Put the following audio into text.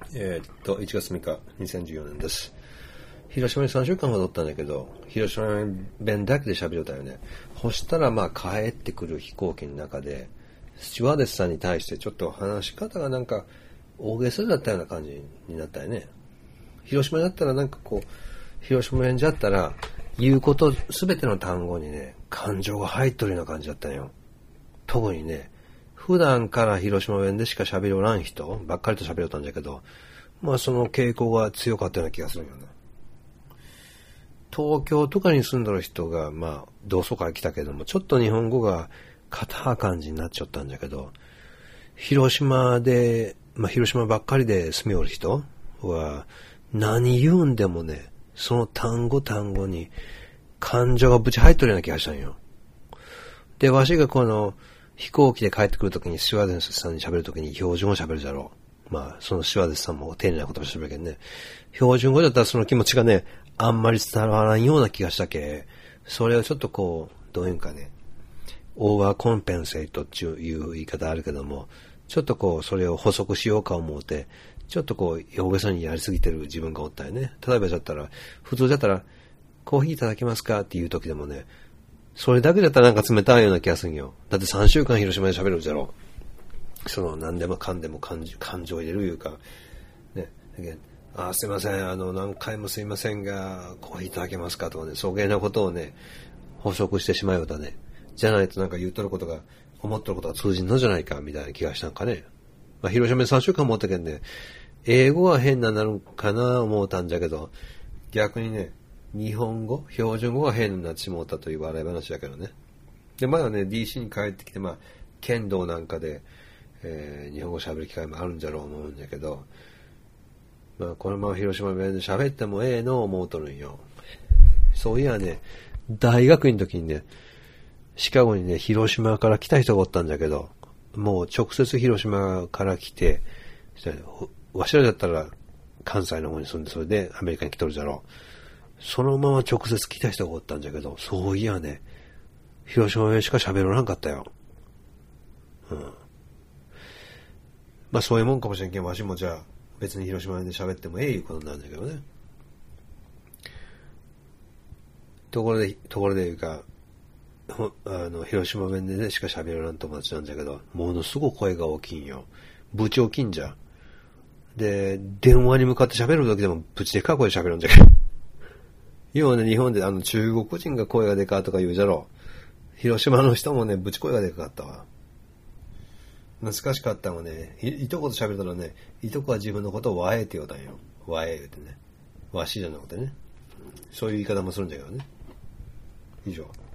1月3日、2014年です。広島に3週間ほどおったんだけど、広島弁だけで喋れたよね。そしたら帰ってくる飛行機の中で、スチュワーデスさんに対してちょっと話し方がなんか大げさだったような感じになったよね。広島だったら広島弁じゃったら、言うことすべての単語にね、感情が入っとるような感じだったんよ。特にね、普段から広島弁でしか喋りおらん人ばっかりと喋りおったんだけど、その傾向が強かったような気がするよね。東京とかに住んでる人が、同窓から来たけども、ちょっと日本語が硬い感じになっちゃったんだけど、広島で、広島ばっかりで住みおる人は、何言うんでもね、その単語に感情がぶち入っとるような気がしたんよ。で、わしがこの飛行機で帰ってくるときにスチュワーデスさんに喋るときに標準語喋るじゃろう。そのスチュワーデスさんも丁寧な言葉喋るけどね。標準語だったらその気持ちがね、あんまり伝わらんような気がしたけ、それをちょっとどういうんかね、オーバーコンペンセイトっていう言い方あるけども、ちょっとそれを補足しようか思うて、ちょっと大げさにやりすぎてる自分がおったよね。例えば普通だったら、コーヒーいただけますかっていう時でもね、それだけだったらなんか冷たいような気がするんよ。だって3週間広島で喋るじゃろ。何でもかんでも感情を入れるいうか、ね。すいません、何回もすいませんが、コーヒーいただけますかとかね、そげなことをね、補足してしまうようだね。じゃないと言っとることが、思っとることが通じんのじゃないか、みたいな気がしたんかね。広島で3週間もおったけんね、英語は変ななるかな思うたんじゃけど、逆にね、日本語、標準語が変になってしまったという笑い話だけどね。で、まだね、DC に帰ってきて、剣道なんかで、日本語喋る機会もあるんじゃろう思うんだけど、このまま広島弁で喋ってもええのを思うとるんよ。そういやね、大学院の時にね、シカゴにね、広島から来た人がおったんだけど、もう直接広島から来て、わしらだったら関西の方に住んで、それでアメリカに来とるじゃろう。そのまま直接来た人がおったんだけど、そういやね、広島弁しか喋らなかったよ。そういうもんかもしれんけん、わしもじゃあ別に広島弁で喋ってもええいうことなんだけどね。ところで言うか、広島弁でねしか喋らん友達なんだけど、ものすごく声が大きいんよ。ぶち大きいんじゃ。で、電話に向かって喋る時でもぶちでかい声で喋るんじゃけど。要はね、日本で中国人が声がでかとか言うじゃろう。広島の人もね、ぶち声がでかかったわ。懐かしかったのね、いとこと喋ったらね、いとこは自分のことをわえって言うたんよ。わえ言うてね。わしじゃなくてね。そういう言い方もするんだけどね。以上。